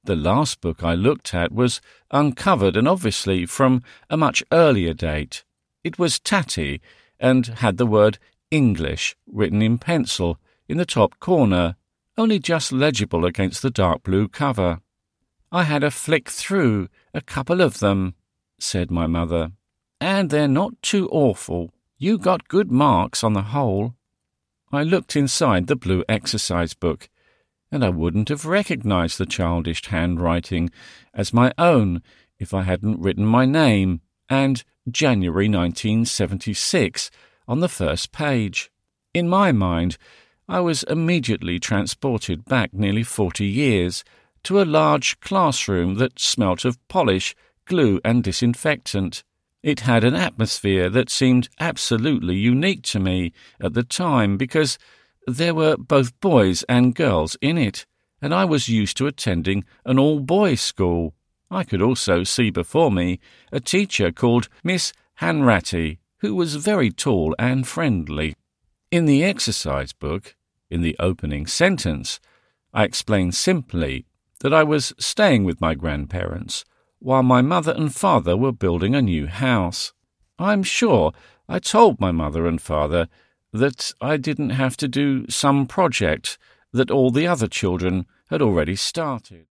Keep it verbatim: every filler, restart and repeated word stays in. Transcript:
The last book I looked at was uncovered and obviously from a much earlier date. It was tatty and had the word English written in pencil in the top corner, only just legible against the dark blue cover. "I had a flick through a couple of them," said my mother, "and they're not too awful. You got good marks on the whole." I looked inside the blue exercise book, and I wouldn't have recognized the childish handwriting as my own if I hadn't written my name and January nineteen seventy-six on the first page. In my mind, I was immediately transported back nearly forty years to a large classroom that smelt of polish, glue and disinfectant. It had an atmosphere that seemed absolutely unique to me at the time because there were both boys and girls in it, and I was used to attending an all-boys school. I could also see before me a teacher called Miss Hanratty, who was very tall and friendly. In the exercise book, in the opening sentence, I explained simply that I was staying with my grandparents while my mother and father were building a new house. I'm sure I told my mother and father that I didn't have to do some project that all the other children had already started.